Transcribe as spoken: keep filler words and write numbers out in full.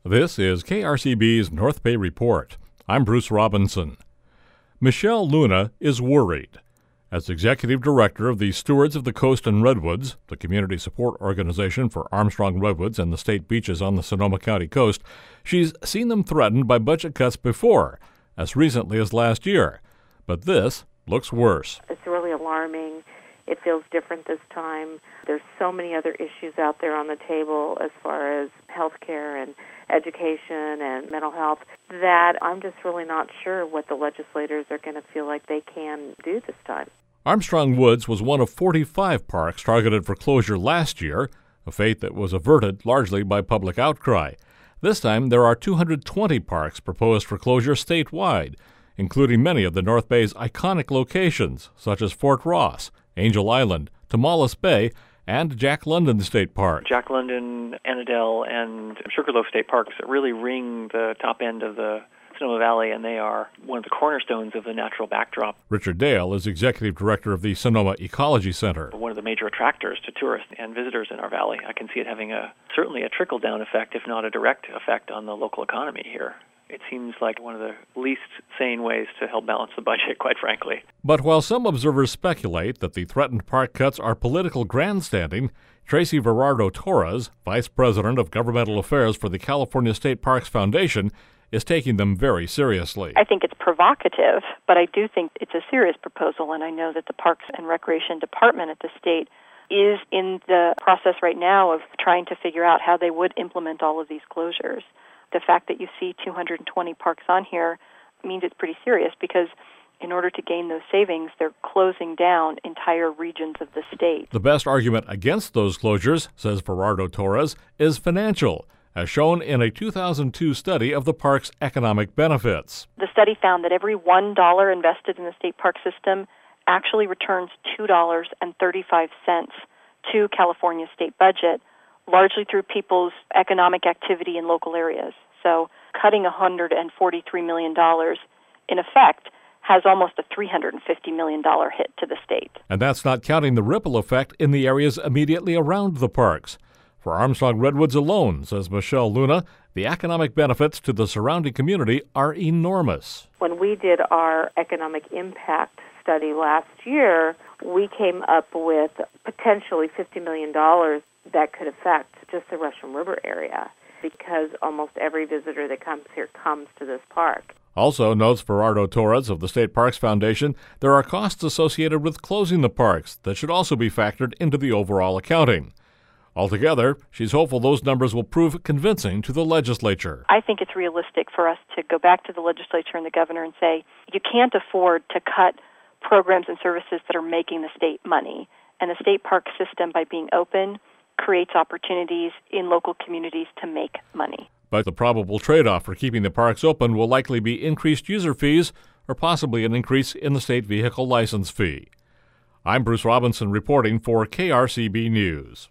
This is K R C B's North Bay Report. I'm Bruce Robinson. Michelle Luna is worried. As executive director of the Stewards of the Coast and Redwoods, the community support organization for Armstrong Redwoods and the state beaches on the Sonoma County coast, she's seen them threatened by budget cuts before, as recently as last year. But this looks worse. It's really alarming. It feels different this time. There's so many other issues out there on the table as far as health care and education and mental health that I'm just really not sure what the legislators are going to feel like they can do this time. Armstrong Woods was one of forty-five parks targeted for closure last year, a fate that was averted largely by public outcry. This time, there are two hundred twenty parks proposed for closure statewide, including many of the North Bay's iconic locations, such as Fort Ross, Angel Island, Tomales Bay, and Jack London State Park. Jack London, Annandale, and Sugarloaf State Parks really ring the top end of the Sonoma Valley, and they are one of the cornerstones of the natural backdrop. Richard Dale is executive director of the Sonoma Ecology Center. One of the major attractors to tourists and visitors in our valley. I can see it having a certainly a trickle-down effect, if not a direct effect, on the local economy here. It seems like one of the least sane ways to help balance the budget, quite frankly. But while some observers speculate that the threatened park cuts are political grandstanding, Tracy Verardo Torres, Vice President of Governmental Affairs for the California State Parks Foundation, is taking them very seriously. I think it's provocative, but I do think it's a serious proposal, and I know that the Parks and Recreation Department at the state is in the process right now of trying to figure out how they would implement all of these closures. The fact that you see two hundred twenty parks on here means it's pretty serious because in order to gain those savings, they're closing down entire regions of the state. The best argument against those closures, says Verardo Torres, is financial, as shown in a two thousand two study of the park's economic benefits. The study found that every one dollar invested in the state park system actually returns two dollars and thirty-five cents to California's state budget, largely through people's economic activity in local areas. So cutting one hundred forty-three million dollars, in effect, has almost a three hundred fifty million dollars hit to the state. And that's not counting the ripple effect in the areas immediately around the parks. For Armstrong Redwoods alone, says Michelle Luna, the economic benefits to the surrounding community are enormous. When we did our economic impact study last year, we came up with potentially fifty million dollars that could affect just the Russian River area, because almost every visitor that comes here comes to this park. Also, notes Verardo Torres of the State Parks Foundation, there are costs associated with closing the parks that should also be factored into the overall accounting. Altogether, she's hopeful those numbers will prove convincing to the legislature. I think it's realistic for us to go back to the legislature and the governor and say, you can't afford to cut programs and services that are making the state money. And the state park system, by being open, creates opportunities in local communities to make money. But the probable trade-off for keeping the parks open will likely be increased user fees or possibly an increase in the state vehicle license fee. I'm Bruce Robinson reporting for K R C B News.